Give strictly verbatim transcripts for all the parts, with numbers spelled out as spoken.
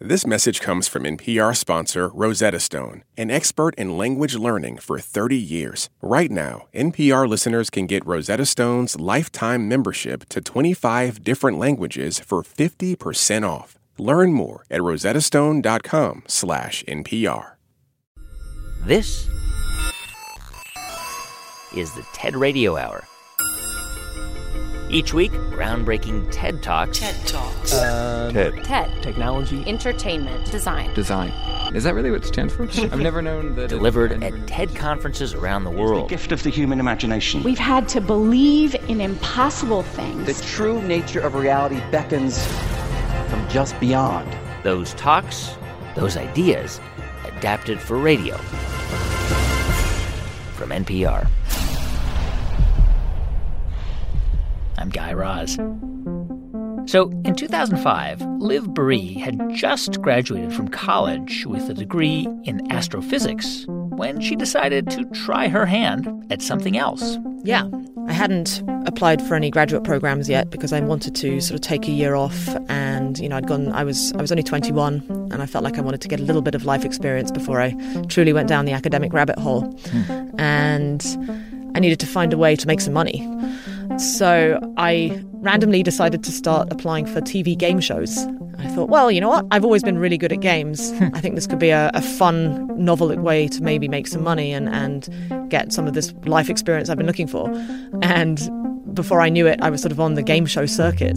This message comes from N P R sponsor Rosetta Stone, an expert in language learning for thirty years. Right now, N P R listeners can get Rosetta Stone's lifetime membership to twenty-five different languages for fifty percent off. Learn more at rosettastone.com slash NPR. This is the TED Radio Hour. Each week, groundbreaking TED Talks. TED Talks. Uh, TED. TED. Technology. Entertainment. Design. Design. Is that really what it stands for? I've never known that. Delivered at TED conferences around the world. The gift of the human imagination. We've had to believe in impossible things. The true nature of reality beckons from just beyond. Those talks, those ideas, adapted for radio. From N P R. I'm Guy Raz. So, in two thousand five, Liv Boeree had just graduated from college with a degree in astrophysics when she decided to try her hand at something else. Yeah, I hadn't applied for any graduate programs yet because I wanted to sort of take a year off, and you know, I'd gone. I was I was only twenty-one, and I felt like I wanted to get a little bit of life experience before I truly went down the academic rabbit hole, hmm. and I needed to find a way to make some money. So I randomly decided to start applying for T V game shows. I thought, well, you know what? I've always been really good at games. I think this could be a, a fun, novel way to maybe make some money and, and get some of this life experience I've been looking for. And before I knew it, I was sort of on the game show circuit.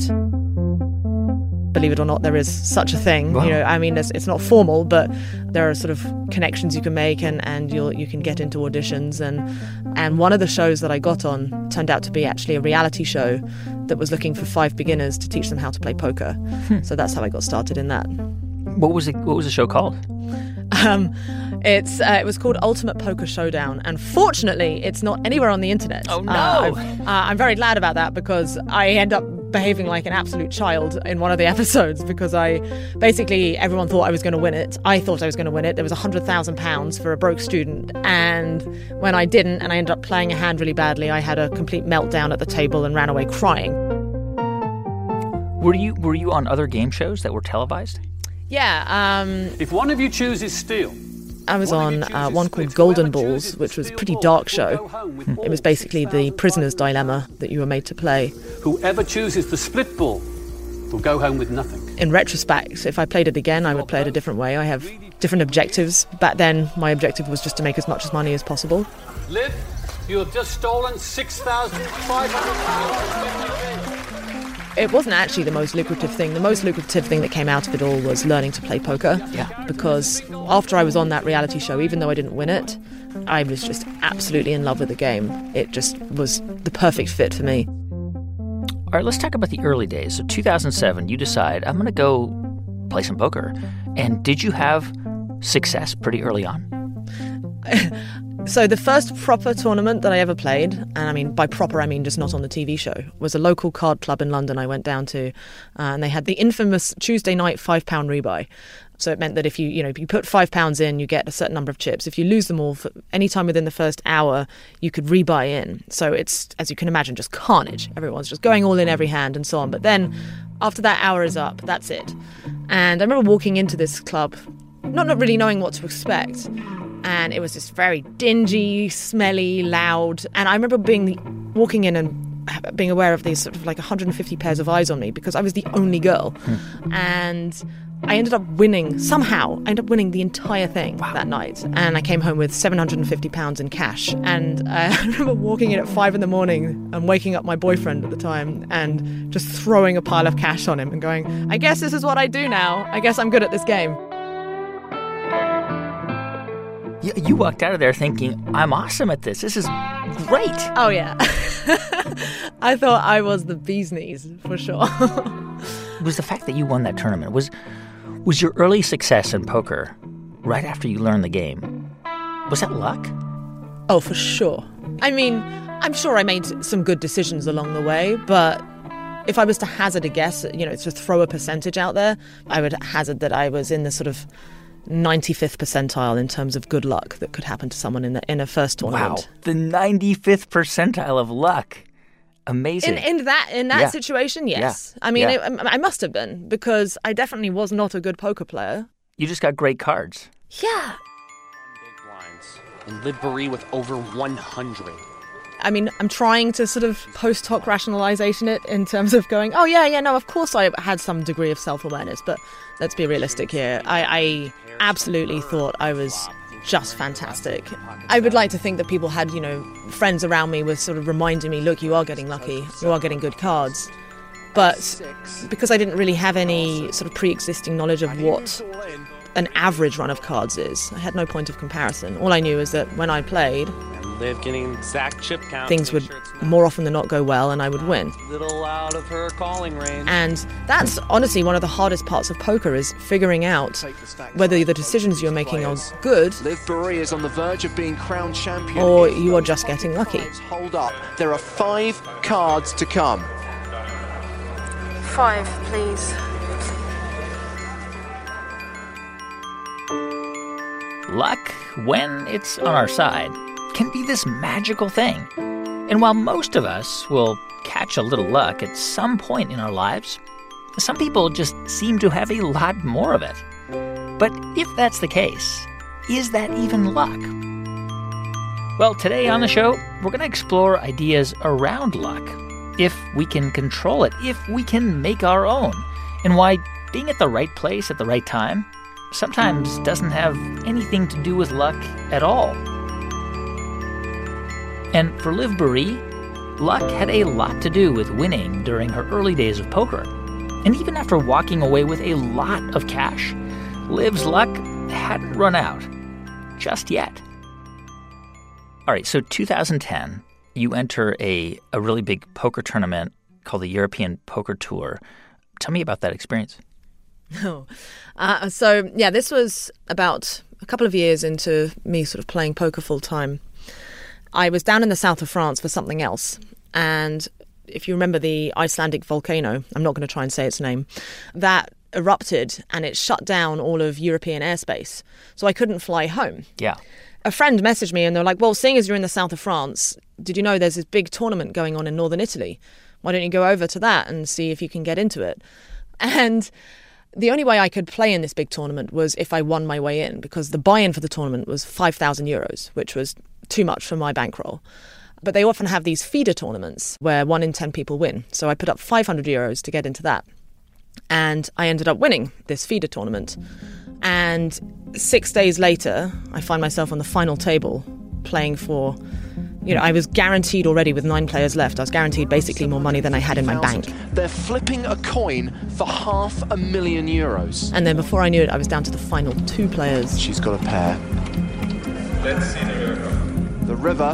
Believe it or not, there is such a thing. Wow. You know, I mean, it's, it's not formal, but there are sort of connections you can make, and, and you'll you can get into auditions. And and one of the shows that I got on turned out to be actually a reality show that was looking for five beginners to teach them how to play poker. Hmm. So that's how I got started in that. What was it? What was the show called? Um, it's uh, it was called Ultimate Poker Showdown, and fortunately, it's not anywhere on the internet. Oh no! Uh, uh, I'm very glad about that because I end up behaving like an absolute child in one of the episodes because I basically everyone thought I was going to win it. I thought I was going to win it. There was a hundred thousand pounds for a broke student, and when I didn't, and I ended up playing a hand really badly, I had a complete meltdown at the table and ran away crying. Were you were you on other game shows that were televised? Yeah. Um, if one of you chooses steel, I was on uh, one called Golden Balls, which was a pretty dark show. It was basically the prisoner's dilemma that you were made to play. Whoever chooses the split ball will go home with nothing. In retrospect, if I played it again, I would play it a different way. I have different objectives. Back then, my objective was just to make as much as money as possible. Liv, you have just stolen six thousand five hundred pounds. It wasn't actually the most lucrative thing. The most lucrative thing that came out of it all was learning to play poker. Yeah. Because after I was on that reality show, even though I didn't win it, I was just absolutely in love with the game. It just was the perfect fit for me. All right, let's talk about the early days. So two thousand seven, you decide, I'm going to go play some poker. And did you have success pretty early on? So the first proper tournament that I ever played, and I mean by proper I mean just not on the T V show, was a local card club in London I went down to, uh, and they had the infamous Tuesday night five pound rebuy. So it meant that if you you know if you put five pounds in, you get a certain number of chips. If you lose them all for any time within the first hour, you could rebuy in. So it's, as you can imagine, just carnage. Everyone's just going all in every hand and so on. But then after that hour is up, that's it. And I remember walking into this club, not not really knowing what to expect. And it was just very dingy, smelly, loud. And I remember being the, walking in and being aware of these sort of like one hundred fifty pairs of eyes on me because I was the only girl. Hmm. And I ended up winning, somehow, I ended up winning the entire thing wow. that night. And I came home with seven hundred fifty pounds in cash. And I remember walking in at five in the morning and waking up my boyfriend at the time and just throwing a pile of cash on him and going, I guess this is what I do now. I guess I'm good at this game. You walked out of there thinking, I'm awesome at this. This is great. Oh, yeah. I thought I was the bee's knees, for sure. It was the fact that you won that tournament. Was was your early success in poker right after you learned the game? Was that luck? Oh, for sure. I mean, I'm sure I made some good decisions along the way, but if I was to hazard a guess, you know, to throw a percentage out there, I would hazard that I was in the sort of ninety-fifth percentile in terms of good luck that could happen to someone in the in a first tournament. Wow, the ninety-fifth percentile of luck. amazing. In, in that in that Yeah. situation, yes. Yeah. I mean, Yeah. it, I must have been, because I definitely was not a good poker player. You just got great cards. Yeah. Big blinds. And Liv Boeree with over one hundred. I mean, I'm trying to sort of post hoc rationalization it in terms of going, oh, yeah, yeah, no, of course I had some degree of self-awareness, but let's be realistic here. I, I absolutely thought I was just fantastic. I would like to think that people had, you know, friends around me were sort of reminding me, look, you are getting lucky, you are getting good cards. But because I didn't really have any sort of pre-existing knowledge of what an average run of cards is, I had no point of comparison. All I knew is that when I played, Liv getting exact chip count. things would more often than not go well and I would win. Little out of her calling range. And that's honestly one of the hardest parts of poker, is figuring out whether the decisions you're making are good Liv Boeree is on the verge of being crowned champion. or you are just getting lucky. Hold up. There are five cards to come. Five, please. Luck, when it's on our side, can be this magical thing. And while most of us will catch a little luck at some point in our lives, some people just seem to have a lot more of it. But if that's the case, is that even luck? Well, today on the show, we're going to explore ideas around luck. If we can control it, if we can make our own, and why being at the right place at the right time sometimes doesn't have anything to do with luck at all. And for Liv Boeree, luck had a lot to do with winning during her early days of poker. And even after walking away with a lot of cash, Liv's luck hadn't run out. Just yet. All right, so two thousand ten, you enter a, a really big poker tournament called the European Poker Tour. Tell me about that experience. Oh. Uh, so, yeah, this was about a couple of years into me sort of playing poker full time. I was down in the south of France for something else. And if you remember the Icelandic volcano, I'm not going to try and say its name, that erupted and it shut down all of European airspace. So I couldn't fly home. Yeah. A friend messaged me and they're like, well, seeing as you're in the south of France, did you know there's this big tournament going on in northern Italy? Why don't you go over to that and see if you can get into it? And the only way I could play in this big tournament was if I won my way in, because the buy-in for the tournament was five thousand euros, which was too much for my bankroll. But they often have these feeder tournaments where one in ten people win. So I put up five hundred euros to get into that. And I ended up winning this feeder tournament. And six days later, I find myself on the final table playing for, you know, I was guaranteed already with nine players left. I was guaranteed basically more money than I had in my bank. They're flipping a coin for half a million euros. And then before I knew it, I was down to the final two players. She's got a pair. Let's see the river. The river.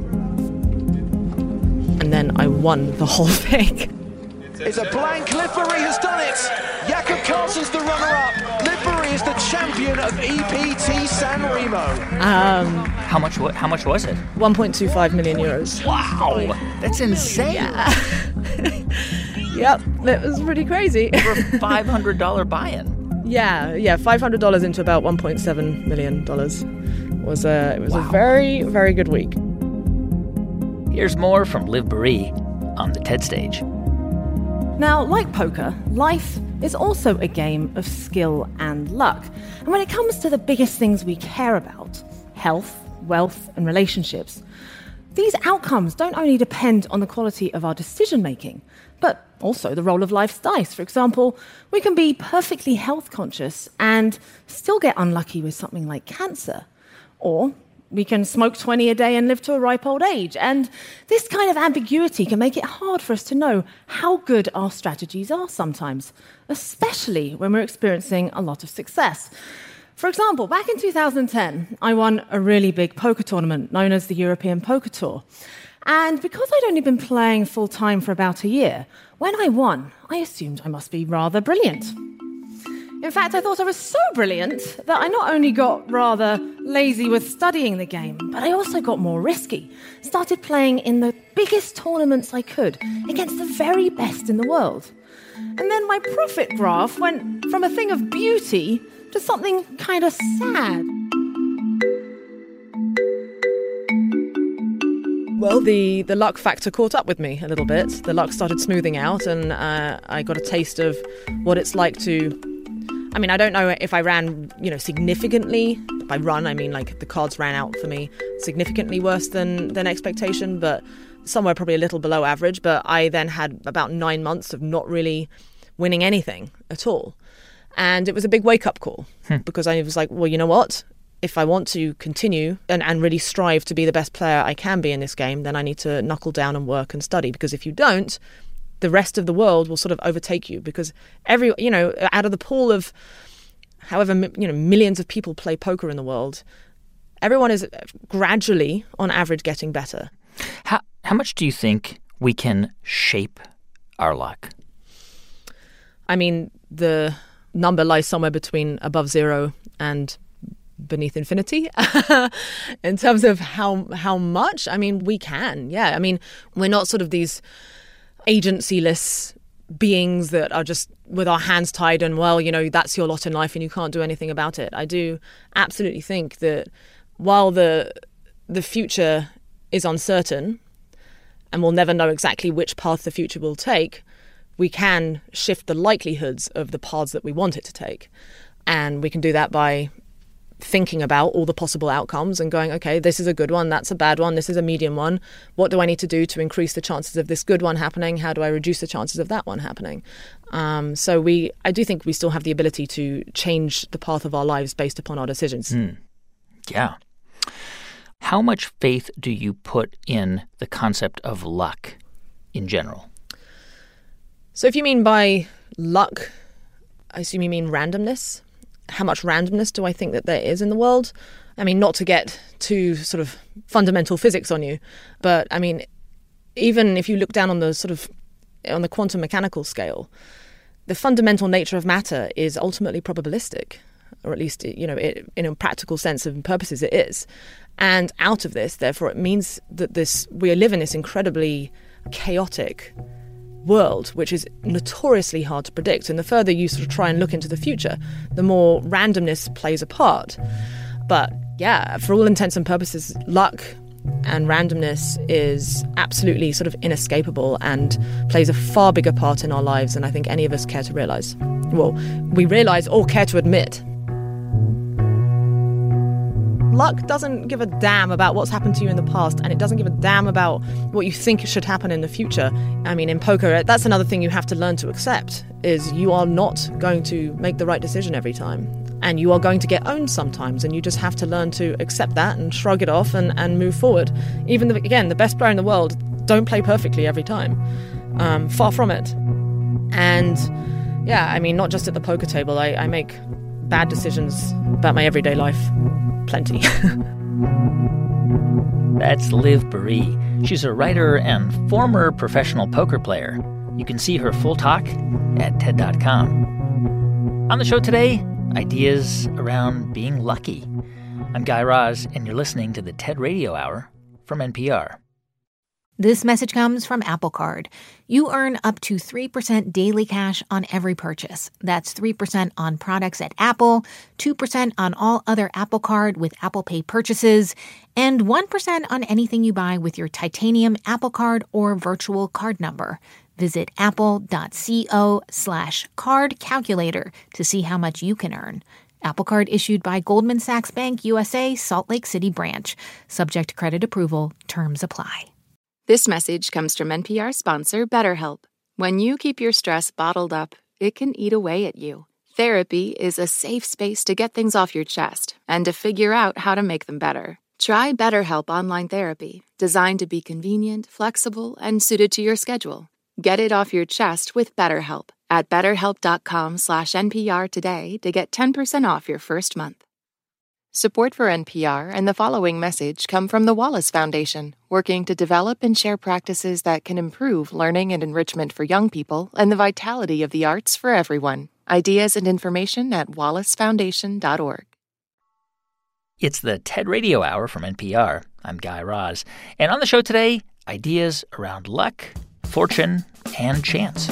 And then I won the whole thing. It's a blank. Liv Boeree has done it. Jakob Carlsen's the runner-up. Liv Boeree is the champion of E P T San Remo. Um, How much? What? How much was it? one point two five million euros. Wow, that's insane. Yeah. Yep, it was pretty crazy. Over a five hundred dollars buy-in. Yeah, yeah, five hundred dollars into about one point seven million dollars. Was a, it was wow. a very, very good week. Here's more from Liv Boeree on the TED stage. Now, like poker, life is also a game of skill and luck. And when it comes to the biggest things we care about, health, wealth, and relationships, these outcomes don't only depend on the quality of our decision-making, but also the roll of life's dice. For example, we can be perfectly health conscious and still get unlucky with something like cancer. Or we can smoke twenty a day and live to a ripe old age. And this kind of ambiguity can make it hard for us to know how good our strategies are sometimes, especially when we're experiencing a lot of success. For example, back in two thousand ten, I won a really big poker tournament known as the European Poker Tour. And because I'd only been playing full-time for about a year, when I won, I assumed I must be rather brilliant. In fact, I thought I was so brilliant that I not only got rather lazy with studying the game, but I also got more risky. Started playing in the biggest tournaments I could against the very best in the world. And then my profit graph went from a thing of beauty to something kind of sad. well, the, the luck factor caught up with me a little bit. The luck started smoothing out, and uh, I got a taste of what it's like to... I mean, I don't know if I ran, you know, significantly. By run, I mean, like, the cards ran out for me significantly worse than, than expectation, but somewhere probably a little below average. But I then had about nine months of not really winning anything at all. And it was a big wake-up call hmm. because I was like, well, you know what? If I want to continue and, and really strive to be the best player I can be in this game, then I need to knuckle down and work and study. Because if you don't, the rest of the world will sort of overtake you. Because every, you know, out of the pool of however, you know, millions of people play poker in the world, everyone is gradually, on average, getting better. How how much do you think we can shape our luck? I mean, the number lies somewhere between above zero and beneath infinity in terms of how how much. I mean, we can, yeah. I mean, we're not sort of these agency-less beings that are just with our hands tied and, well, you know, that's your lot in life and you can't do anything about it. I do absolutely think that while the the future is uncertain and we'll never know exactly which path the future will take, we can shift the likelihoods of the paths that we want it to take. And we can do that by thinking about all the possible outcomes and going, okay, this is a good one, that's a bad one, this is a medium one. What do I need to do to increase the chances of this good one happening? How do I reduce the chances of that one happening? Um, so we, I do think we still have the ability to change the path of our lives based upon our decisions. Mm. Yeah. How much faith do you put in the concept of luck in general? So if you mean by luck, I assume you mean randomness. How much randomness do I think that there is in the world? I mean, not to get too sort of fundamental physics on you, but I mean, even if you look down on the sort of, on the quantum mechanical scale, the fundamental nature of matter is ultimately probabilistic, or at least, you know, it, in a practical sense and purposes it is. And out of this, therefore, it means that this we live in this incredibly chaotic world, which is notoriously hard to predict. And the further you sort of try and look into the future, the more randomness plays a part. But yeah, for all intents and purposes, luck and randomness is absolutely sort of inescapable and plays a far bigger part in our lives than I think any of us care to realize. Well, we realize or care to admit. Luck doesn't give a damn about what's happened to you in the past, and it doesn't give a damn about what you think should happen in the future. I mean, in poker, that's another thing you have to learn to accept, is you are not going to make the right decision every time. And you are going to get owned sometimes, and you just have to learn to accept that and shrug it off and, and move forward. Even, the, again, the best player in the world don't play perfectly every time. Um, far from it. And, yeah, I mean, not just at the poker table. I, I make bad decisions about my everyday life. Plenty. That's Liv Boeree. She's a writer and former professional poker player. You can see her full talk at T E D dot com. On the show today, ideas around being lucky. I'm Guy Raz, and you're listening to the TED Radio Hour from N P R. This message comes from Apple Card. You earn up to three percent daily cash on every purchase. That's three percent on products at Apple, two percent on all other Apple Card with Apple Pay purchases, and one percent on anything you buy with your titanium Apple Card or virtual card number. Visit apple.co slash card calculator to see how much you can earn. Apple Card issued by Goldman Sachs Bank U S A, Salt Lake City branch. Subject to credit approval. Terms apply. This message comes from N P R sponsor BetterHelp. When you keep your stress bottled up, it can eat away at you. Therapy is a safe space to get things off your chest and to figure out how to make them better. Try BetterHelp Online Therapy, designed to be convenient, flexible, and suited to your schedule. Get it off your chest with BetterHelp at betterhelp.com slash NPR today to get ten percent off your first month. Support for N P R and the following message come from the Wallace Foundation, working to develop and share practices that can improve learning and enrichment for young people and the vitality of the arts for everyone. Ideas and information at wallace foundation dot org. It's the TED Radio Hour from N P R. I'm Guy Raz. And on the show today, ideas around luck, fortune, and chance.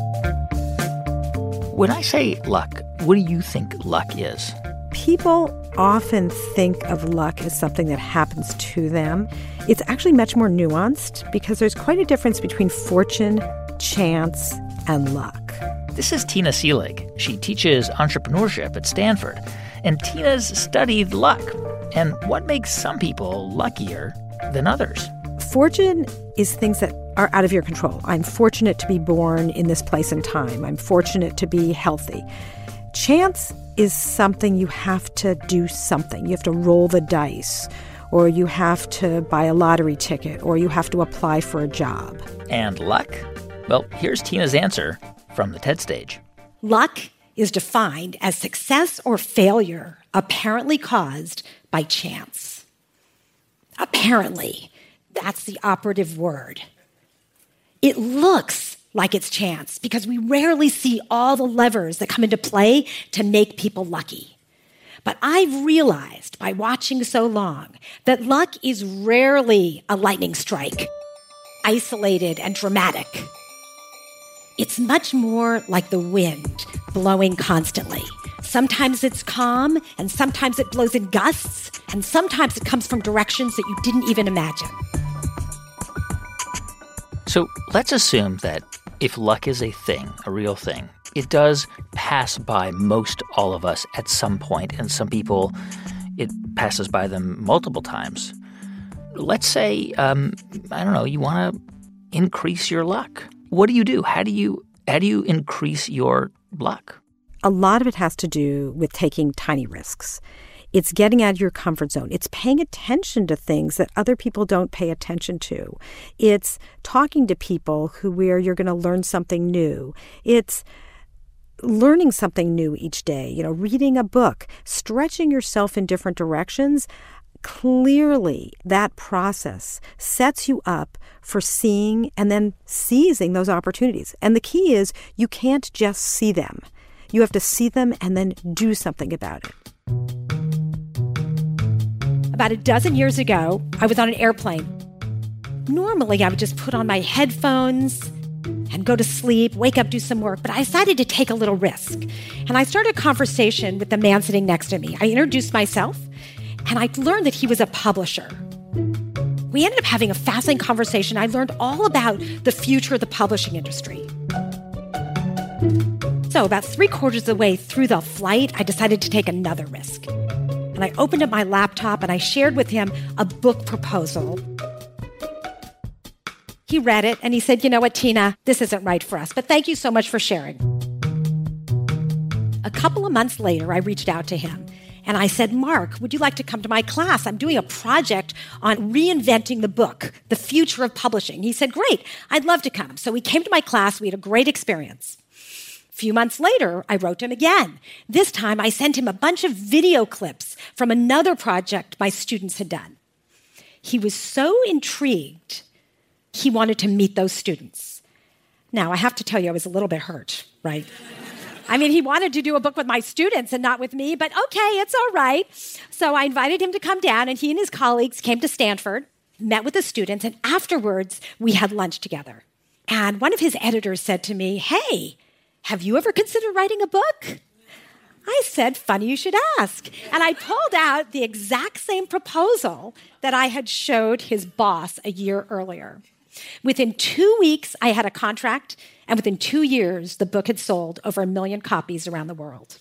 When I say luck, what do you think luck is? People often think of luck as something that happens to them. It's actually much more nuanced because there's quite a difference between fortune, chance, and luck. This is Tina Seelig. She teaches entrepreneurship at Stanford. And Tina's studied luck and what makes some people luckier than others. Fortune is things that are out of your control. I'm fortunate to be born in this place and time. I'm fortunate to be healthy. Chance is something you have to do something. You have to roll the dice, or you have to buy a lottery ticket, or you have to apply for a job. And luck? Well, here's Tina's answer from the TED stage. Luck is defined as success or failure apparently caused by chance. Apparently. That's the operative word. It looks like it's chance because we rarely see all the levers that come into play to make people lucky. But I've realized by watching so long that luck is rarely a lightning strike, isolated and dramatic. It's much more like the wind blowing constantly. Sometimes it's calm, and sometimes it blows in gusts, and sometimes it comes from directions that you didn't even imagine. So let's assume that if luck is a thing, a real thing, it does pass by most all of us at some point, and some people, it passes by them multiple times. Let's say, um, I don't know, you want to increase your luck. What do you do? How do you how do you increase your luck? A lot of it has to do with taking tiny risks. It's getting out of your comfort zone. It's paying attention to things that other people don't pay attention to. It's talking to people who where you're going to learn something new. It's learning something new each day, you know, reading a book, stretching yourself in different directions. Clearly, that process sets you up for seeing and then seizing those opportunities. And the key is you can't just see them. You have to see them and then do something about it. About a dozen years ago, I was on an airplane. Normally, I would just put on my headphones and go to sleep, wake up, do some work, but I decided to take a little risk. And I started a conversation with the man sitting next to me. I introduced myself, and I learned that he was a publisher. We ended up having a fascinating conversation. I learned all about the future of the publishing industry. So about three quarters of the way through the flight, I decided to take another risk. And I opened up my laptop and I shared with him a book proposal. He read it and he said, you know what, Tina, this isn't right for us, but thank you so much for sharing. A couple of months later, I reached out to him and I said, Mark, would you like to come to my class? I'm doing a project on reinventing the book, the future of publishing. He said, great, I'd love to come. So he came to my class. We had a great experience. A few months later, I wrote him again. This time, I sent him a bunch of video clips from another project my students had done. He was so intrigued, he wanted to meet those students. Now, I have to tell you, I was a little bit hurt, right? I mean, he wanted to do a book with my students and not with me, but okay, it's all right. So I invited him to come down, and he and his colleagues came to Stanford, met with the students, and afterwards, we had lunch together. And one of his editors said to me, hey, have you ever considered writing a book? I said, funny you should ask. And I pulled out the exact same proposal that I had showed his boss a year earlier. Within two weeks, I had a contract, and within two years, the book had sold over a million copies around the world.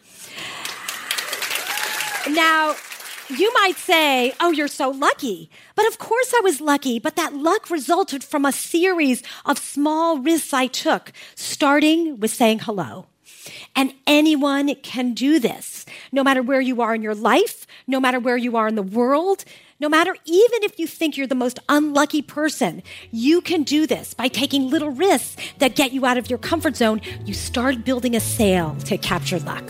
Now, you might say, oh, you're so lucky. But of course I was lucky, but that luck resulted from a series of small risks I took, starting with saying hello. And anyone can do this, no matter where you are in your life, no matter where you are in the world, no matter even if you think you're the most unlucky person, you can do this by taking little risks that get you out of your comfort zone. You start building a sail to capture luck.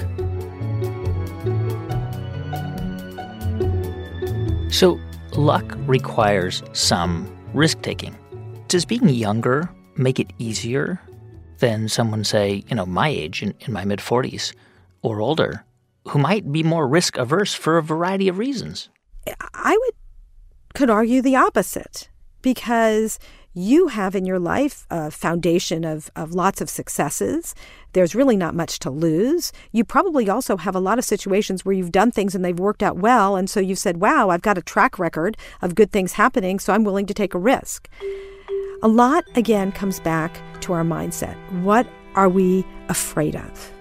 So luck requires some risk-taking. Does being younger make it easier than someone, say, you know, my age, in, in my mid-forties or older, who might be more risk-averse for a variety of reasons? I would could argue the opposite, because you have in your life a foundation of, of lots of successes. There's really not much to lose. You probably also have a lot of situations where you've done things and they've worked out well. And so you've said, wow, I've got a track record of good things happening, so I'm willing to take a risk. A lot, again, comes back to our mindset. What are we afraid of?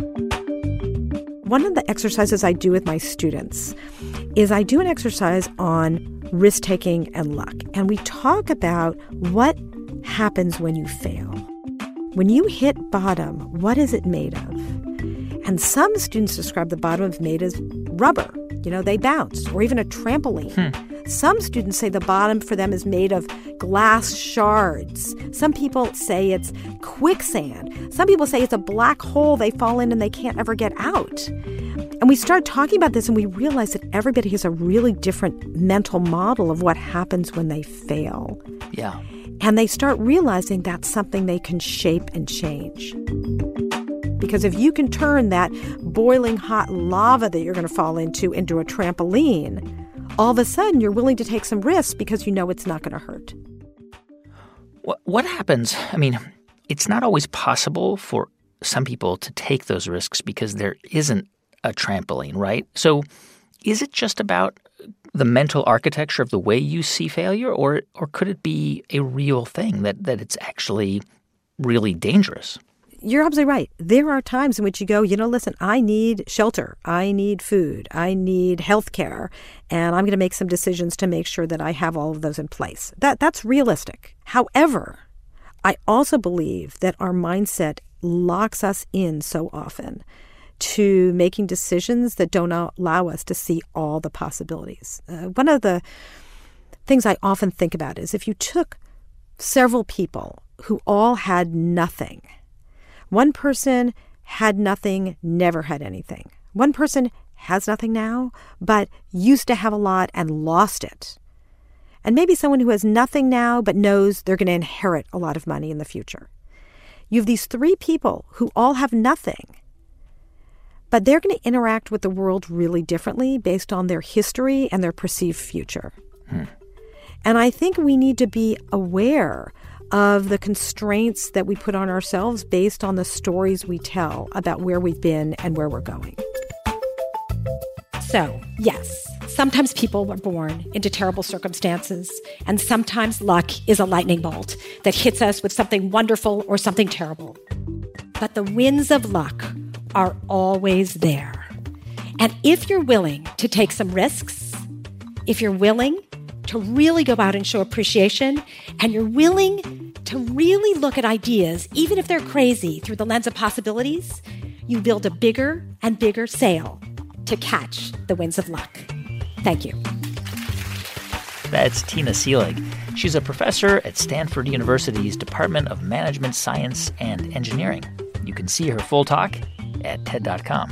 One of the exercises I do with my students is I do an exercise on risk-taking and luck. And we talk about what happens when you fail. When you hit bottom, what is it made of? And some students describe the bottom as made as rubber. You know, they bounce, or even a trampoline. Hmm. Some students say the bottom for them is made of glass shards. Some people say it's quicksand. Some people say it's a black hole they fall in and they can't ever get out. And we start talking about this and we realize that everybody has a really different mental model of what happens when they fail. Yeah. And they start realizing that's something they can shape and change. Because if you can turn that boiling hot lava that you're going to fall into into a trampoline, all of a sudden you're willing to take some risks because you know it's not going to hurt. What, what happens? I mean, it's not always possible for some people to take those risks because there isn't a trampoline, right? So is it just about the mental architecture of the way you see failure, or or could it be a real thing that, that it's actually really dangerous? You're absolutely right. There are times in which you go, you know, listen, I need shelter, I need food, I need health care, and I'm going to make some decisions to make sure that I have all of those in place. That that's realistic. However, I also believe that our mindset locks us in so often to making decisions that don't allow us to see all the possibilities. Uh, one of the things I often think about is if you took several people who all had nothing, one person had nothing, never had anything. One person has nothing now, but used to have a lot and lost it. And maybe someone who has nothing now, but knows they're going to inherit a lot of money in the future. You have these three people who all have nothing, but they're going to interact with the world really differently based on their history and their perceived future. Hmm. And I think we need to be aware of the constraints that we put on ourselves based on the stories we tell about where we've been and where we're going. So, yes, sometimes people are born into terrible circumstances, and sometimes luck is a lightning bolt that hits us with something wonderful or something terrible. But the winds of luck are always there. And if you're willing to take some risks, if you're willing to really go out and show appreciation, and you're willing to really look at ideas, even if they're crazy, through the lens of possibilities, you build a bigger and bigger sail to catch the winds of luck. Thank you. That's Tina Seelig. She's a professor at Stanford University's Department of Management Science and Engineering. You can see her full talk at T E D dot com.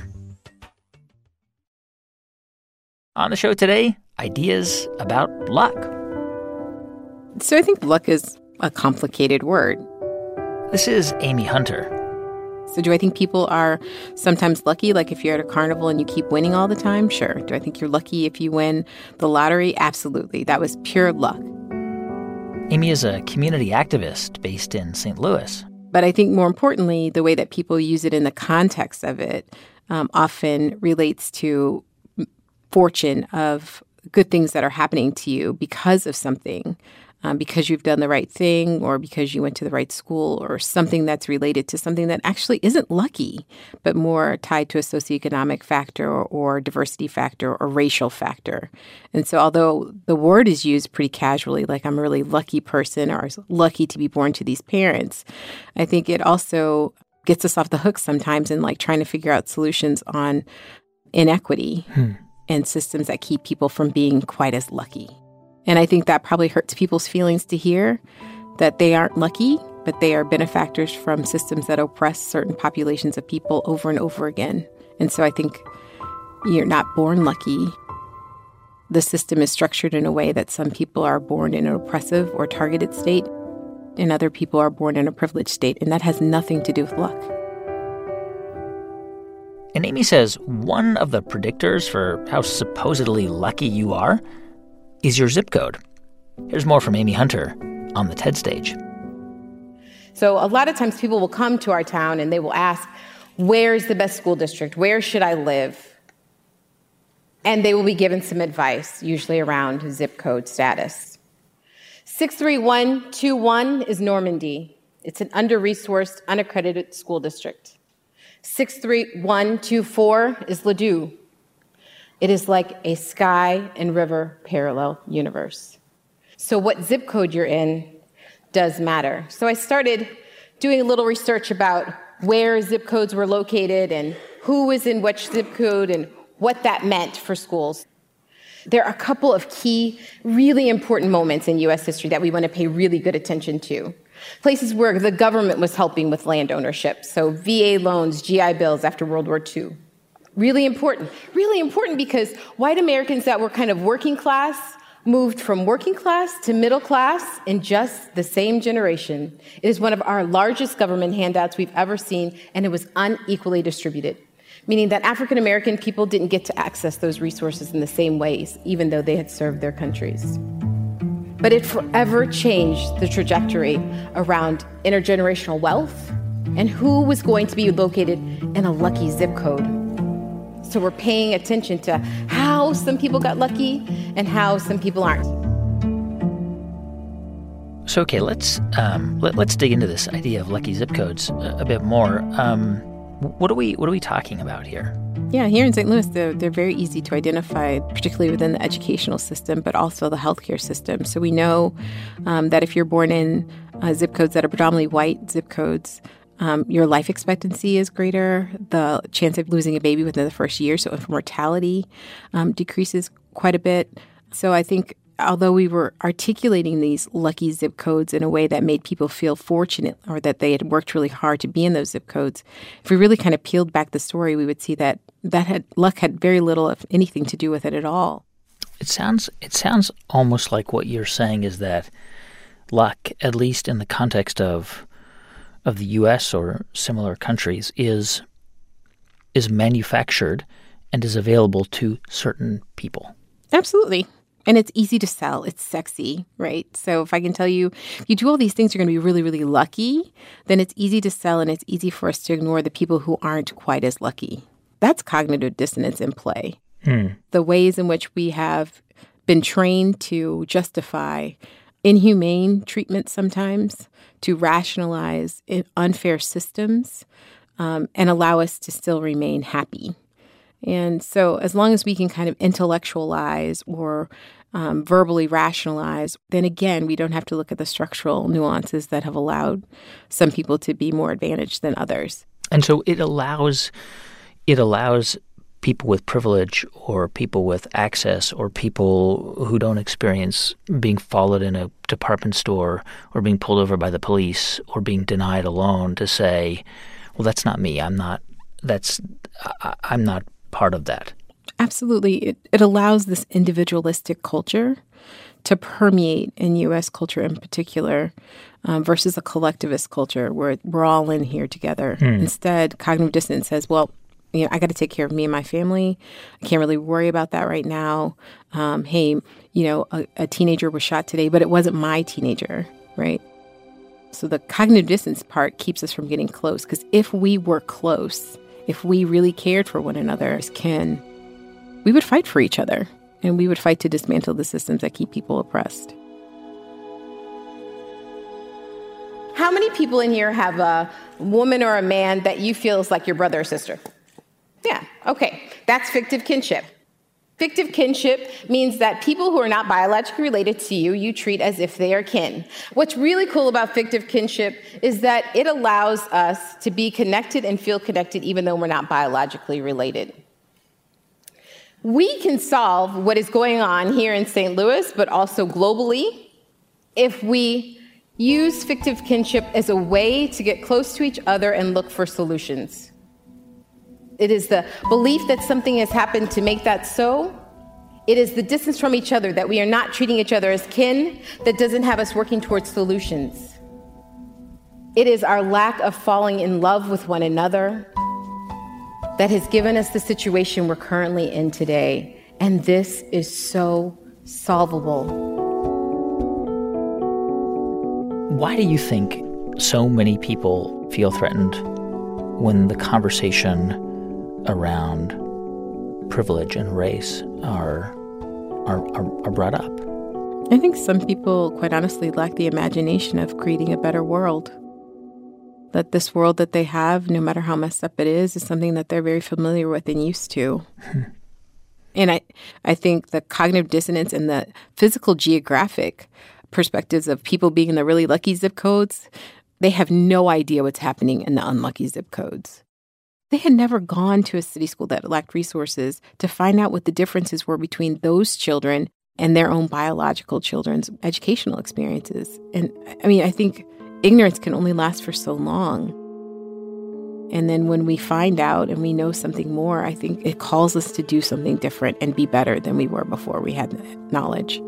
On the show today, ideas about luck. So I think luck is a complicated word. This is Amy Hunter. So do I think people are sometimes lucky, like if you're at a carnival and you keep winning all the time? Sure. Do I think you're lucky if you win the lottery? Absolutely. That was pure luck. Amy is a community activist based in Saint Louis. But I think more importantly, the way that people use it in the context of it um, often relates to fortune of good things that are happening to you because of something, um, because you've done the right thing or because you went to the right school or something that's related to something that actually isn't lucky, but more tied to a socioeconomic factor or, or diversity factor or racial factor. And so although the word is used pretty casually, like I'm a really lucky person or lucky to be born to these parents, I think it also gets us off the hook sometimes in like trying to figure out solutions on inequity. Hmm. And systems that keep people from being quite as lucky. And I think that probably hurts people's feelings to hear that they aren't lucky, but they are benefactors from systems that oppress certain populations of people over and over again. And so I think you're not born lucky. The system is structured in a way that some people are born in an oppressive or targeted state, and other people are born in a privileged state, and that has nothing to do with luck. And Amy says one of the predictors for how supposedly lucky you are is your zip code. Here's more from Amy Hunter on the TED stage. So a lot of times people will come to our town and they will ask, where's the best school district? Where should I live? And they will be given some advice, usually around zip code status. six three one two one is Normandy. It's an under-resourced, unaccredited school district. six three one two four is Ladue. It is like a sky and river parallel universe. So what zip code you're in does matter. So I started doing a little research about where zip codes were located and who was in which zip code and what that meant for schools. There are a couple of key, really important moments in U S history that we want to pay really good attention to. Places where the government was helping with land ownership, so V A loans, G I Bills after World War Two. Really important. Really important because white Americans that were kind of working class moved from working class to middle class in just the same generation. It is one of our largest government handouts we've ever seen, and it was unequally distributed, meaning that African American people didn't get to access those resources in the same ways, even though they had served their countries. But it forever changed the trajectory around intergenerational wealth and who was going to be located in a lucky zip code. So we're paying attention to how some people got lucky and how some people aren't. So, okay, let's um, let, let's dig into this idea of lucky zip codes a, a bit more. Um, what are we what are we talking about here? Yeah, here in Saint Louis, they're, they're very easy to identify, particularly within the educational system, but also the healthcare system. So we know um, that if you're born in uh, zip codes that are predominantly white zip codes, Um, your life expectancy is greater. The chance of losing a baby within the first year, so infant mortality, um, decreases quite a bit. So I think although we were articulating these lucky zip codes in a way that made people feel fortunate or that they had worked really hard to be in those zip codes, if we really kind of peeled back the story, we would see that that had luck had very little, if anything, to do with it at all. It sounds it sounds almost like what you're saying is that luck, at least in the context of of the U S or similar countries, is is manufactured and is available to certain people. Absolutely. And it's easy to sell. It's sexy, right? So if I can tell you, if you do all these things, you're going to be really, really lucky, then it's easy to sell and it's easy for us to ignore the people who aren't quite as lucky. That's cognitive dissonance in play. Hmm. The ways in which we have been trained to justify inhumane treatment sometimes, to rationalize unfair systems, um, and allow us to still remain happy. And so as long as we can kind of intellectualize or um, verbally rationalize, then again, we don't have to look at the structural nuances that have allowed some people to be more advantaged than others. And so it allows it allows people with privilege or people with access or people who don't experience being followed in a department store or being pulled over by the police or being denied a loan to say, well, that's not me. I'm not, that's, I, I'm not part of that. Absolutely. It, it allows this individualistic culture to permeate in U S culture in particular um, versus a collectivist culture where we're all in here together. Hmm. Instead, cognitive dissonance says, well, you know, I got to take care of me and my family. I can't really worry about that right now. Um, hey, you know, a, a teenager was shot today, but it wasn't my teenager, right? So the cognitive dissonance part keeps us from getting close, because if we were close, if we really cared for one another as kin, we would fight for each other, and we would fight to dismantle the systems that keep people oppressed. How many people in here have a woman or a man that you feel is like your brother or sister? Yeah, okay. That's fictive kinship. Fictive kinship means that people who are not biologically related to you, you treat as if they are kin. What's really cool about fictive kinship is that it allows us to be connected and feel connected even though we're not biologically related. We can solve what is going on here in Saint Louis, but also globally, if we use fictive kinship as a way to get close to each other and look for solutions. It is the belief that something has happened to make that so. It is the distance from each other, that we are not treating each other as kin, that doesn't have us working towards solutions. It is our lack of falling in love with one another that has given us the situation we're currently in today. And this is so solvable. why do you think so many people feel threatened when the conversation around privilege and race are, are, are, are brought up? I think some people, quite honestly, lack the imagination of creating a better world. That this world that they have, no matter how messed up it is, is something that they're very familiar with and used to. And I, I think the cognitive dissonance and the physical geographic perspectives of people being in the really lucky zip codes, they have no idea what's happening in the unlucky zip codes. They had never gone to a city school that lacked resources to find out what the differences were between those children and their own biological children's educational experiences. And I mean, I think ignorance can only last for so long. And then when we find out and we know something more, I think it calls us to do something different and be better than we were before we had knowledge.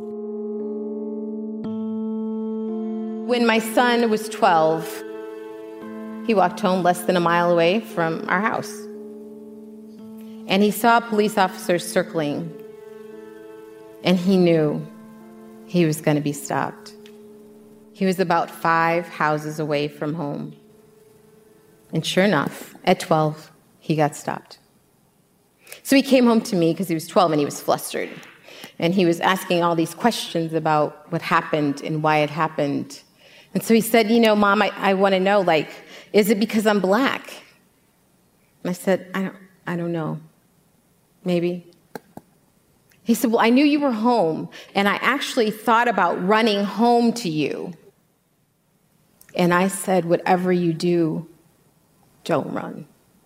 When my son was twelve, he walked home less than a mile away from our house. And he saw police officers circling. And he knew he was going to be stopped. He was about five houses away from home. And sure enough, at twelve, he got stopped. So he came home to me because he was twelve and he was flustered. And he was asking all these questions about what happened and why it happened. And so he said, you know, Mom, I, I want to know, like, is it because I'm black? And I said, I don't, I don't know. Maybe. He said, well, I knew you were home, and I actually thought about running home to you. And I said, whatever you do, don't run.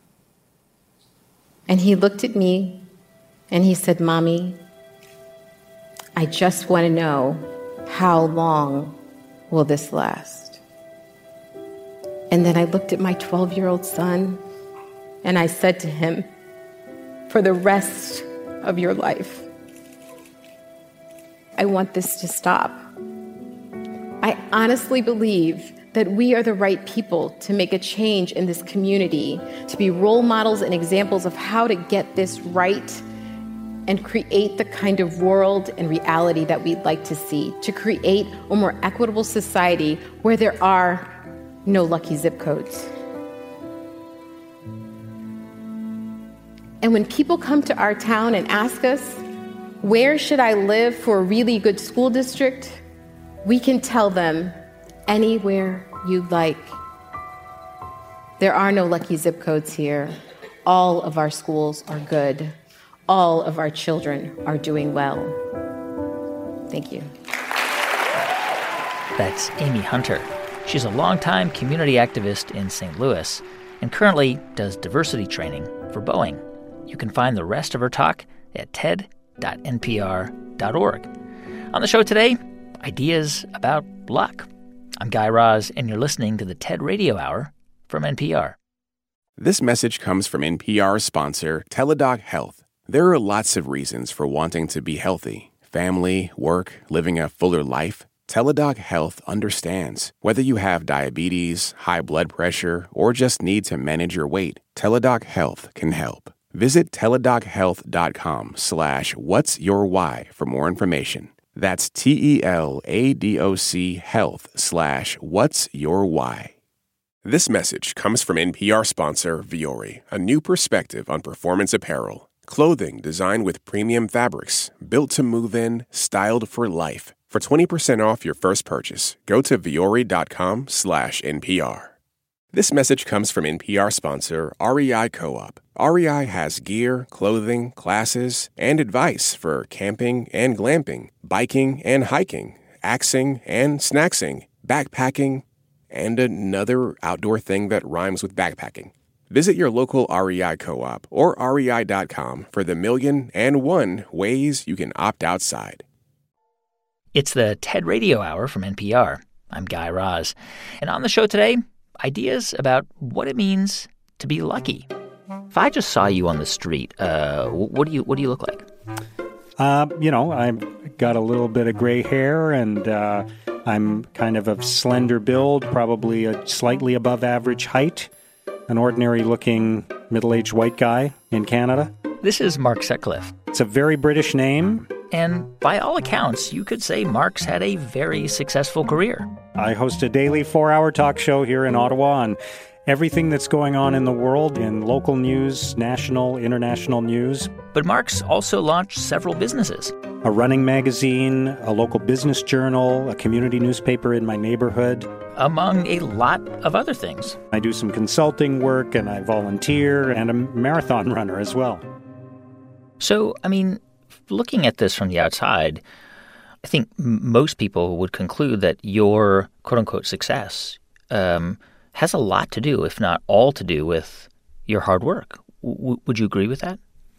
And he looked at me, and he said, Mommy, I just want to know, how long will this last? And then I looked at my twelve-year-old son, and I said to him, for the rest of your life, I want this to stop. I honestly believe that we are the right people to make a change in this community, to be role models and examples of how to get this right and create the kind of world and reality that we'd like to see, to create a more equitable society where there are no lucky zip codes. And when people come to our town and ask us, where should I live for a really good school district? We can tell them, anywhere you'd like. There are no lucky zip codes here. All of our schools are good. All of our children are doing well. Thank you. That's Amy Hunter. She's a longtime community activist in Saint Louis and currently does diversity training for Boeing. You can find the rest of her talk at ted dot n p r dot org. On the show today, ideas about luck. I'm Guy Raz, and you're listening to the TED Radio Hour from N P R. This message comes from N P R sponsor Teladoc Health. There are lots of reasons for wanting to be healthy. Family, work, living a fuller life. Teladoc Health understands. Whether you have diabetes, high blood pressure, or just need to manage your weight, Teladoc Health can help. Visit teladochealth.com slash what's your why for more information. That's T-E-L-A-D-O-C health slash what's your why. This message comes from N P R sponsor Vuori, a new perspective on performance apparel. Clothing designed with premium fabrics, built to move in, styled for life. For twenty percent off your first purchase, go to vuori.com slash NPR. This message comes from N P R sponsor R E I Co-op. R E I has gear, clothing, classes, and advice for camping and glamping, biking and hiking, axing and snacksing, backpacking, and another outdoor thing that rhymes with backpacking. Visit your local R E I Co-op or R E I dot com for the million and one ways you can opt outside. It's the TED Radio Hour from N P R. I'm Guy Raz. And on the show today, ideas about what it means to be lucky. If I just saw you on the street, uh, what do you what do you look like? Uh, you know, I've got a little bit of gray hair, and uh, I'm kind of of slender build, probably a slightly above average height, an ordinary-looking middle-aged white guy in Canada. This is Mark Sutcliffe. It's a very British name. And by all accounts, you could say Mark's had a very successful career. I host a daily four-hour talk show here in Ottawa on everything that's going on in the world, in local news, national, international news. But Mark's also launched several businesses. A running magazine, a local business journal, a community newspaper in my neighborhood. Among a lot of other things. I do some consulting work, and I volunteer, and a marathon runner as well. So, I mean, looking at this from the outside, I think most people would conclude that your quote-unquote success um, has a lot to do, if not all to do, with your hard work. W- would you agree with that?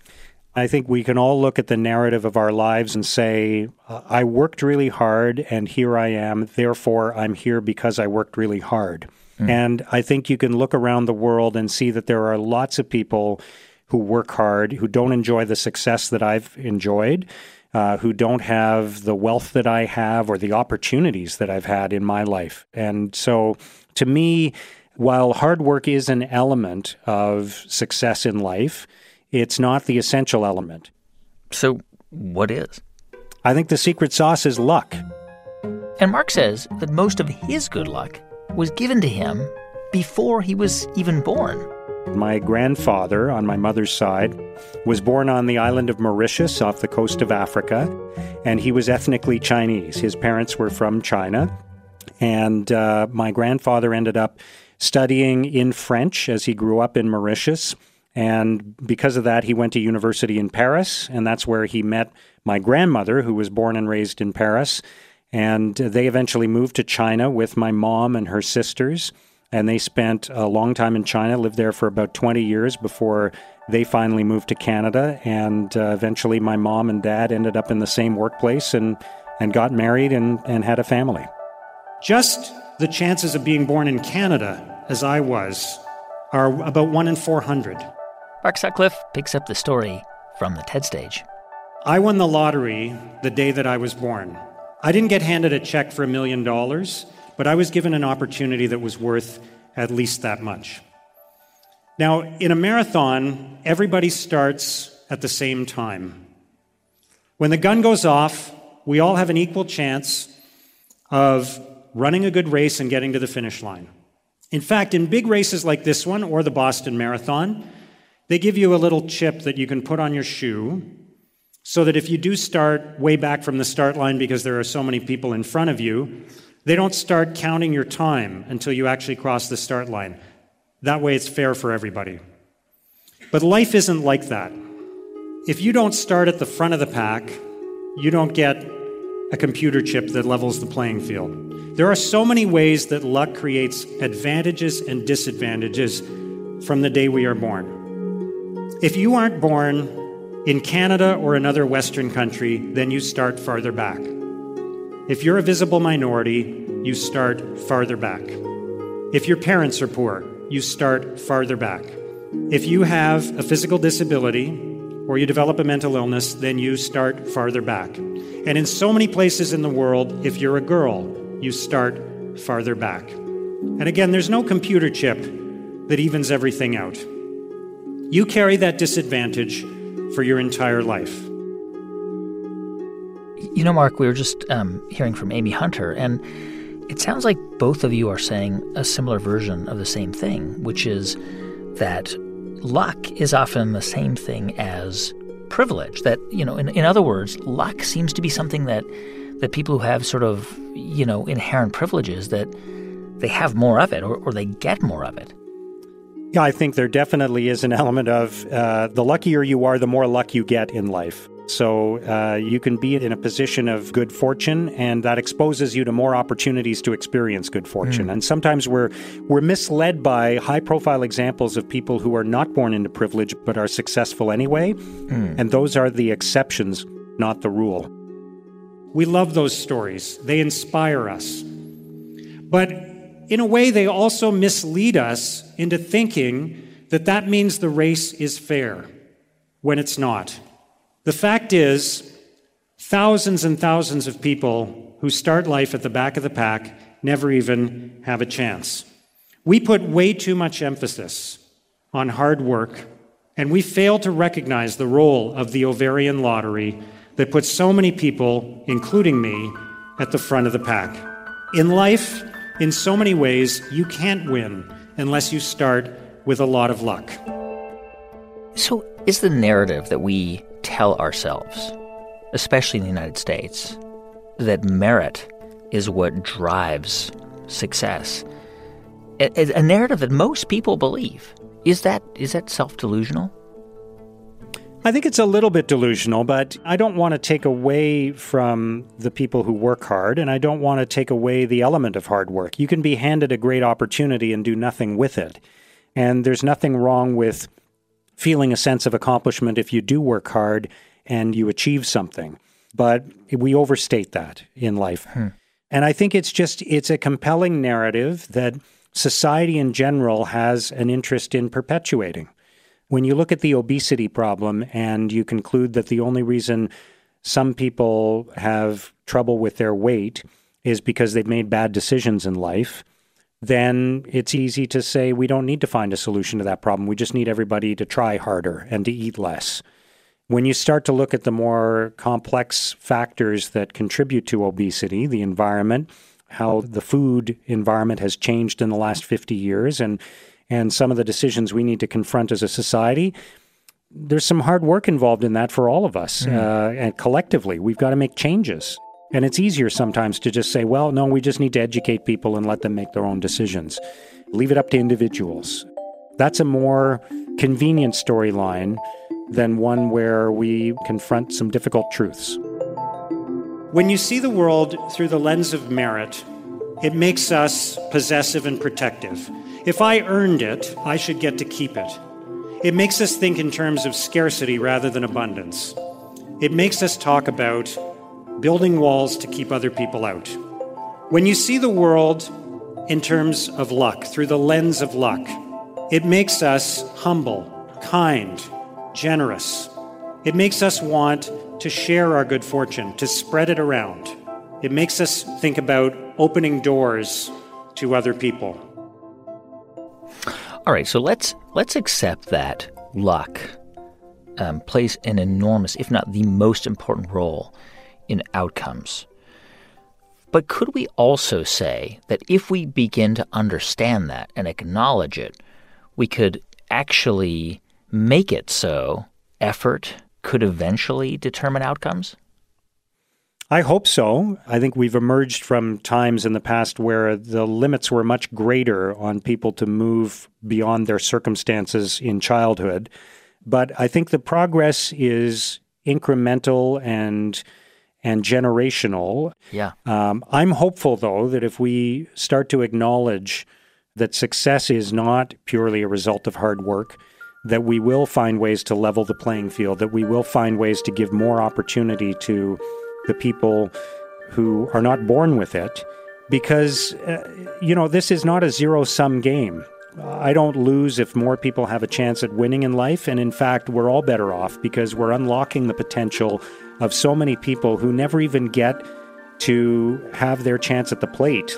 I think we can all look at the narrative of our lives and say, uh, I worked really hard and here I am, therefore I'm here because I worked really hard. Mm. And I think you can look around the world and see that there are lots of people who work hard, who don't enjoy the success that I've enjoyed, uh, who don't have the wealth that I have or the opportunities that I've had in my life. And so to me, while hard work is an element of success in life, it's not the essential element. So what is? I think the secret sauce is luck. And Mark says that most of his good luck was given to him before he was even born. My grandfather, on my mother's side, was born on the island of Mauritius off the coast of Africa, and he was ethnically Chinese. His parents were from China, and uh, my grandfather ended up studying in French as he grew up in Mauritius. And because of that, he went to university in Paris, and that's where he met my grandmother, who was born and raised in Paris. And they eventually moved to China with my mom and her sisters, and they spent a long time in China, lived there for about twenty years before they finally moved to Canada. And uh, eventually my mom and dad ended up in the same workplace and, and got married and, and had a family. Just the chances of being born in Canada, as I was, are about one in four hundred. Mark Sutcliffe picks up the story from the TED stage. I won the lottery the day that I was born. I didn't get handed a check for a million dollars, but I was given an opportunity that was worth at least that much. Now, in a marathon, everybody starts at the same time. When the gun goes off, we all have an equal chance of running a good race and getting to the finish line. In fact, in big races like this one or the Boston Marathon, they give you a little chip that you can put on your shoe so that if you do start way back from the start line because there are so many people in front of you, they don't start counting your time until you actually cross the start line. That way it's fair for everybody. But life isn't like that. If you don't start at the front of the pack, you don't get a computer chip that levels the playing field. There are so many ways that luck creates advantages and disadvantages from the day we are born. If you aren't born in Canada or another Western country, then you start farther back. If you're a visible minority, you start farther back. If your parents are poor, you start farther back. If you have a physical disability or you develop a mental illness, then you start farther back. And in so many places in the world, if you're a girl, you start farther back. And again, there's no computer chip that evens everything out. You carry that disadvantage for your entire life. You know, Mark, we were just um, hearing from Amy Hunter, and it sounds like both of you are saying a similar version of the same thing, which is that luck is often the same thing as privilege. That, you know, in, in other words, luck seems to be something that, that people who have sort of, you know, inherent privileges, that they have more of it or, or they get more of it. Yeah, I think there definitely is an element of uh, the luckier you are, the more luck you get in life. So uh, you can be in a position of good fortune, and that exposes you to more opportunities to experience good fortune. Mm. And sometimes we're we're misled by high-profile examples of people who are not born into privilege but are successful anyway, mm. and those are the exceptions, not the rule. We love those stories. They inspire us. But in a way, they also mislead us into thinking that that means the race is fair, when it's not. The fact is, thousands and thousands of people who start life at the back of the pack never even have a chance. We put way too much emphasis on hard work, and we fail to recognize the role of the ovarian lottery, that puts so many people, including me, at the front of the pack. In life, in so many ways, you can't win unless you start with a lot of luck. So is the narrative that we tell ourselves, especially in the United States, that merit is what drives success, a, a narrative that most people believe? Is that is that self-delusional? I think it's a little bit delusional, but I don't want to take away from the people who work hard, and I don't want to take away the element of hard work. You can be handed a great opportunity and do nothing with it. And there's nothing wrong with feeling a sense of accomplishment if you do work hard and you achieve something. But we overstate that in life. Hmm. And I think it's just, it's a compelling narrative that society in general has an interest in perpetuating. When you look at the obesity problem and you conclude that the only reason some people have trouble with their weight is because they've made bad decisions in life, then it's easy to say we don't need to find a solution to that problem. We just need everybody to try harder and to eat less. When you start to look at the more complex factors that contribute to obesity, the environment, how the food environment has changed in the last fifty years, and and some of the decisions we need to confront as a society, there's some hard work involved in that for all of us. Mm. Uh, and collectively, we've got to make changes. And it's easier sometimes to just say, well, no, we just need to educate people and let them make their own decisions. Leave it up to individuals. That's a more convenient storyline than one where we confront some difficult truths. When you see the world through the lens of merit, it makes us possessive and protective. If I earned it, I should get to keep it. It makes us think in terms of scarcity rather than abundance. It makes us talk about building walls to keep other people out. When you see the world in terms of luck, through the lens of luck, it makes us humble, kind, generous. It makes us want to share our good fortune, to spread it around. It makes us think about opening doors to other people. All right, so let's let's accept that luck um, plays an enormous, if not the most important role in outcomes. But could we also say that if we begin to understand that and acknowledge it, we could actually make it so effort could eventually determine outcomes? I hope so. I think we've emerged from times in the past where the limits were much greater on people to move beyond their circumstances in childhood. But I think the progress is incremental and and generational. Yeah. Um, I'm hopeful, though, that if we start to acknowledge that success is not purely a result of hard work, that we will find ways to level the playing field, that we will find ways to give more opportunity to the people who are not born with it, because, uh, you know, this is not a zero-sum game. I don't lose if more people have a chance at winning in life, and in fact, we're all better off because we're unlocking the potential of so many people who never even get to have their chance at the plate.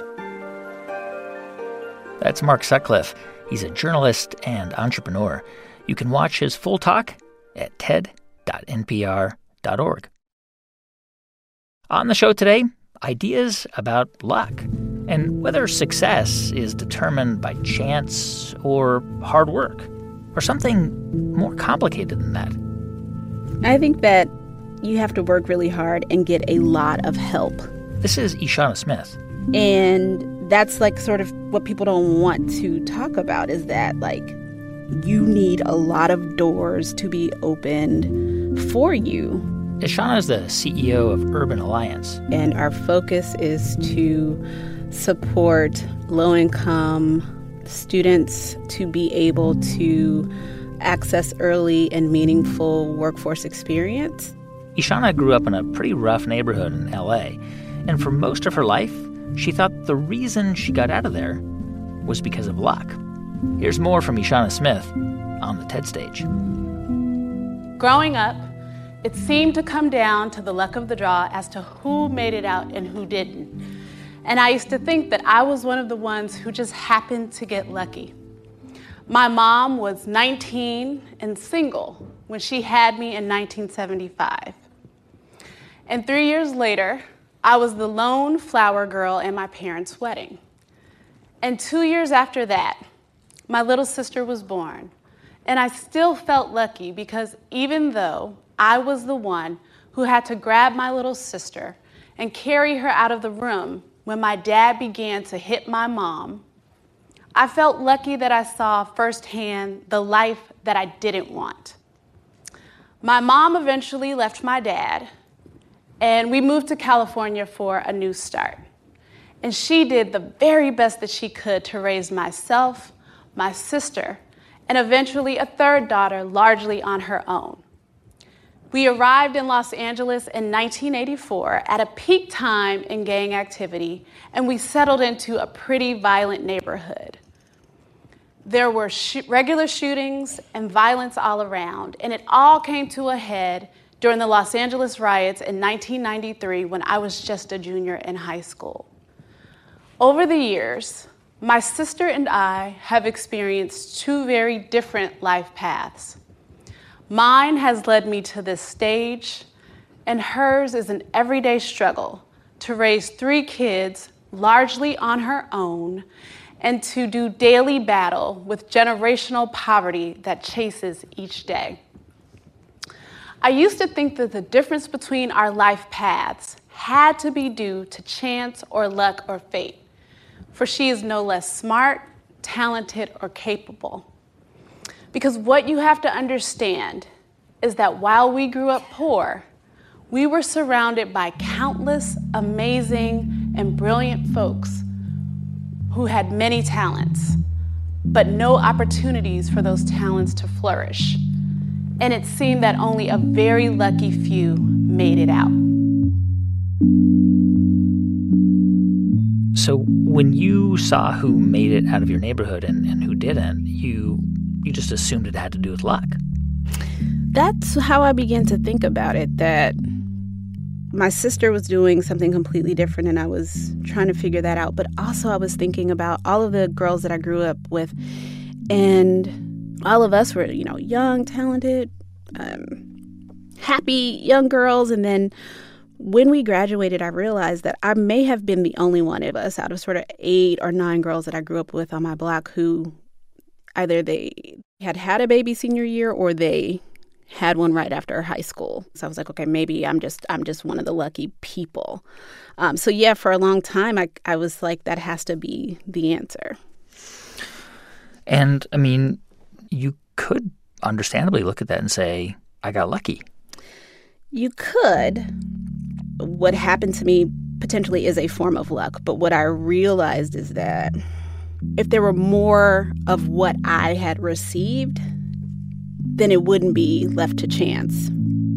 That's Mark Sutcliffe. He's a journalist and entrepreneur. You can watch his full talk at T E D dot N P R dot org. On the show today, ideas about luck and whether success is determined by chance or hard work or something more complicated than that. I think that you have to work really hard and get a lot of help. This is Ishana Smith. And that's like sort of what people don't want to talk about, is that like you need a lot of doors to be opened for you. Ishana is the C E O of Urban Alliance. And our focus is to support low-income students to be able to access early and meaningful workforce experience. Ishana grew up in a pretty rough neighborhood in L A, and for most of her life, she thought the reason she got out of there was because of luck. Here's more from Ishana Smith on the TED stage. Growing up, it seemed to come down to the luck of the draw as to who made it out and who didn't. And I used to think that I was one of the ones who just happened to get lucky. My mom was nineteen and single when she had me in nineteen seventy-five. And three years later, I was the lone flower girl at my parents' wedding. And two years after that, my little sister was born. And I still felt lucky because even though I was the one who had to grab my little sister and carry her out of the room when my dad began to hit my mom, I felt lucky that I saw firsthand the life that I didn't want. My mom eventually left my dad, and we moved to California for a new start. And she did the very best that she could to raise myself, my sister, and eventually a third daughter largely on her own. We arrived in Los Angeles in nineteen eighty-four at a peak time in gang activity, and we settled into a pretty violent neighborhood. There were sh- regular shootings and violence all around, and it all came to a head during the Los Angeles riots in nineteen ninety-three when I was just a junior in high school. Over the years, my sister and I have experienced two very different life paths. Mine has led me to this stage, and hers is an everyday struggle to raise three kids largely on her own and to do daily battle with generational poverty that chases each day. I used to think that the difference between our life paths had to be due to chance or luck or fate, for she is no less smart, talented, or capable. Because what you have to understand is that while we grew up poor, we were surrounded by countless amazing and brilliant folks who had many talents, but no opportunities for those talents to flourish. And it seemed that only a very lucky few made it out. So when you saw who made it out of your neighborhood and, and who didn't, you you just assumed it had to do with luck. That's how I began to think about it, that my sister was doing something completely different and I was trying to figure that out. But also I was thinking about all of the girls that I grew up with, and all of us were, you know, young, talented, um, happy young girls. And then when we graduated, I realized that I may have been the only one of us out of sort of eight or nine girls that I grew up with on my block who either they had had a baby senior year or they had one right after high school. So I was like, okay, maybe I'm just I'm just one of the lucky people. Um, so yeah, for a long time, I I was like, that has to be the answer. And I mean, you could understandably look at that and say, I got lucky. You could. What happened to me potentially is a form of luck. But what I realized is that if there were more of what I had received, then it wouldn't be left to chance.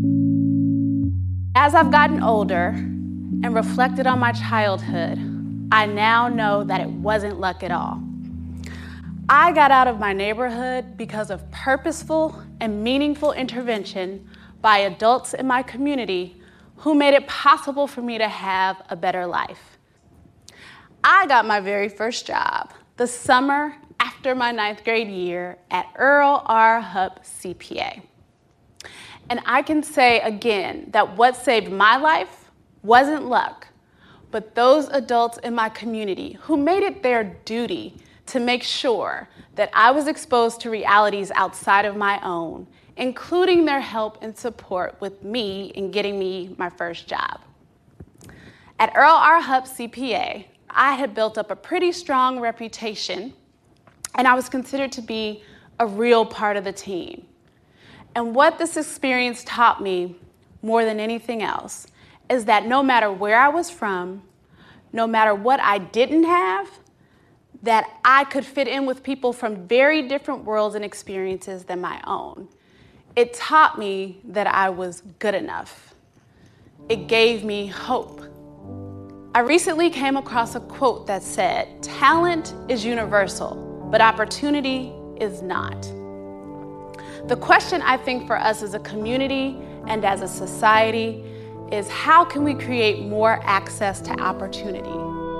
As I've gotten older and reflected on my childhood, I now know that it wasn't luck at all. I got out of my neighborhood because of purposeful and meaningful intervention by adults in my community who made it possible for me to have a better life. I got my very first job the summer after my ninth grade year at Earl R. Hupp C P A. And I can say again that what saved my life wasn't luck, but those adults in my community who made it their duty to make sure that I was exposed to realities outside of my own, including their help and support with me in getting me my first job. At Earl R. Hupp C P A, I had built up a pretty strong reputation, and I was considered to be a real part of the team. And what this experience taught me more than anything else is that no matter where I was from, no matter what I didn't have, that I could fit in with people from very different worlds and experiences than my own. It taught me that I was good enough. It gave me hope. I recently came across a quote that said, "Talent is universal, but opportunity is not." The question I think for us as a community and as a society is, how can we create more access to opportunity?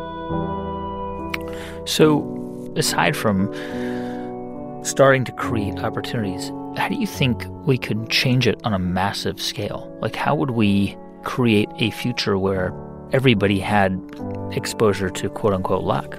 So aside from starting to create opportunities, how do you think we could change it on a massive scale? Like, how would we create a future where everybody had exposure to quote-unquote luck?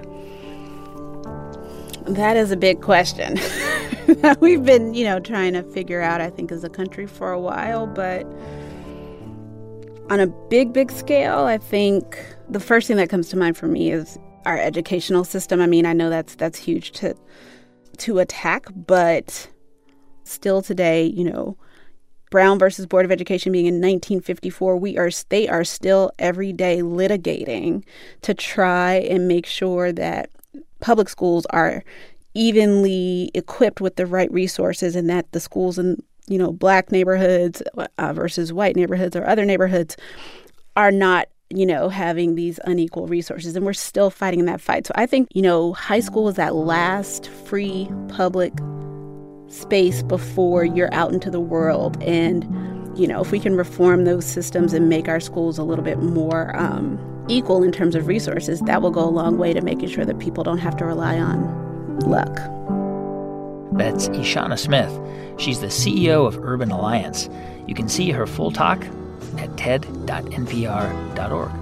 That is a big question. We've been, you know, trying to figure out, I think, as a country for a while. But on a big, big scale, I think the first thing that comes to mind for me is our educational system. I mean, I know that's that's huge to to attack, but still today, you know, Brown versus Board of Education being in nineteen fifty-four, we are they are still every day litigating to try and make sure that public schools are evenly equipped with the right resources, and that the schools in, you know, black neighborhoods uh, versus white neighborhoods or other neighborhoods are not, you know, having these unequal resources. And we're still fighting that fight. So I think, you know, high school is that last free public space before you're out into the world. And, you know, if we can reform those systems and make our schools a little bit more um, equal in terms of resources, that will go a long way to making sure that people don't have to rely on luck. That's Ishana Smith. She's the C E O of Urban Alliance. You can see her full talk at ted dot n p r dot org.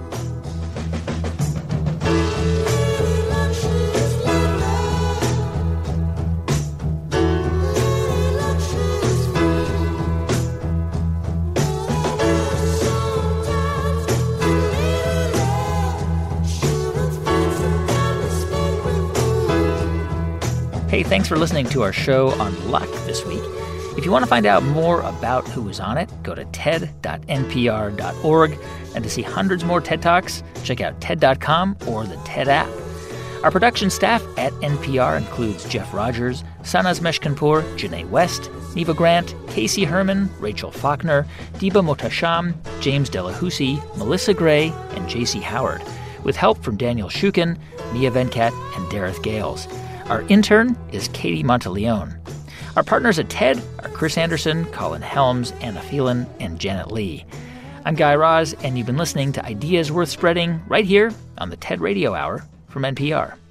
Hey, thanks for listening to our show on luck this week. If you want to find out more about who was on it, go to ted dot n p r dot org. And to see hundreds more TED Talks, check out ted dot com or the TED app. Our production staff at N P R includes Jeff Rogers, Sanaz Meshkinpour, Janae West, Neva Grant, Casey Herman, Rachel Faulkner, Diba Motasham, James Delahousie, Melissa Gray, and J C Howard, with help from Daniel Shukin, Mia Venkat, and Dareth Gales. Our intern is Katie Monteleone. Our partners at TED are Chris Anderson, Colin Helms, Anna Phelan, and Janet Lee. I'm Guy Raz, and you've been listening to Ideas Worth Spreading right here on the TED Radio Hour from N P R.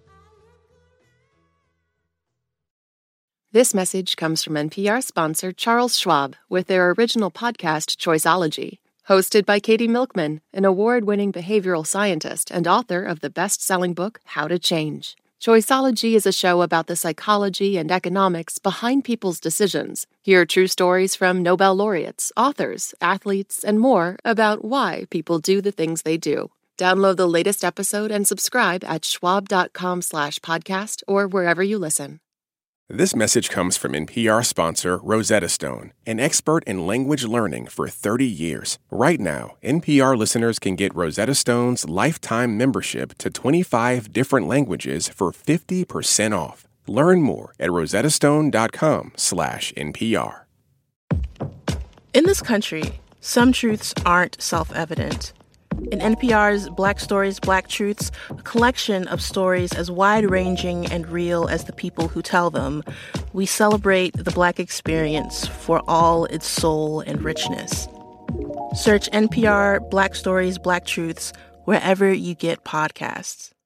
This message comes from N P R sponsor Charles Schwab with their original podcast, Choiceology, hosted by Katie Milkman, an award-winning behavioral scientist and author of the best-selling book, How to Change. Choiceology is a show about the psychology and economics behind people's decisions. Hear true stories from Nobel laureates, authors, athletes, and more about why people do the things they do. Download the latest episode and subscribe at schwab.com slash podcast or wherever you listen. This message comes from N P R sponsor Rosetta Stone, an expert in language learning for thirty years. Right now, N P R listeners can get Rosetta Stone's lifetime membership to twenty-five different languages for fifty percent off. Learn more at rosettastone.com slash NPR. In this country, some truths aren't self-evident. In N P R's Black Stories, Black Truths, a collection of stories as wide-ranging and real as the people who tell them, we celebrate the Black experience for all its soul and richness. Search N P R Black Stories, Black Truths wherever you get podcasts.